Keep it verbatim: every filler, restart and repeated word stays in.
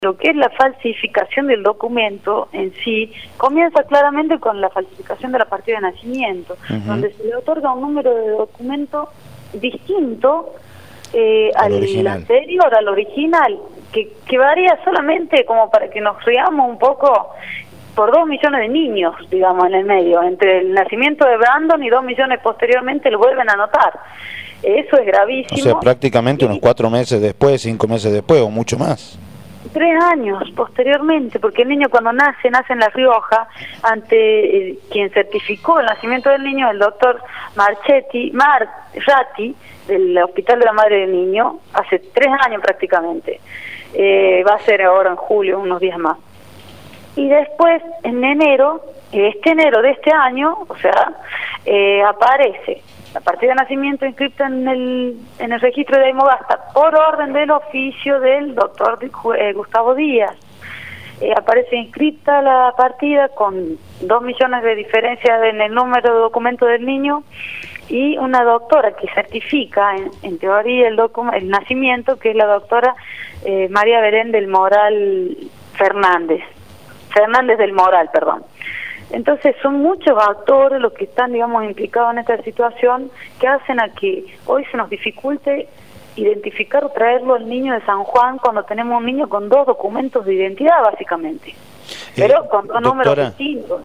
Lo que es la falsificación del documento en sí, comienza claramente con la falsificación de la partida de nacimiento, uh-huh. donde se le otorga un número de documento distinto eh, al, al anterior, al original, que, que varía solamente como para que nos riamos un poco por dos millones de niños, digamos, en el medio. Entre el nacimiento de Brandon y dos millones posteriormente lo vuelven a anotar. Eso es gravísimo. O sea, prácticamente y, unos cuatro meses después, cinco meses después o mucho más. Tres años posteriormente, porque el niño cuando nace, nace en La Rioja, ante eh, quien certificó el nacimiento del niño, el doctor Marchetti, Mar Ratti, del Hospital de la Madre del Niño, hace tres años prácticamente. Eh, va a ser ahora en julio, unos días más. Y después, en enero, este enero de este año, o sea, eh, aparece la partida de nacimiento inscripta en el en el registro de Aymogasta por orden del oficio del doctor eh, Gustavo Díaz. Eh, aparece inscripta la partida con dos millones de diferencia en el número de documento del niño y una doctora que certifica en, en teoría el, el nacimiento, que es la doctora eh, María Belén del Moral Fernández. Fernández del Moral, perdón. Entonces son muchos actores los que están, digamos, implicados en esta situación que hacen a que hoy se nos dificulte identificar o traerlo al niño de San Juan cuando tenemos un niño con dos documentos de identidad, básicamente, pero eh, con dos números distintos.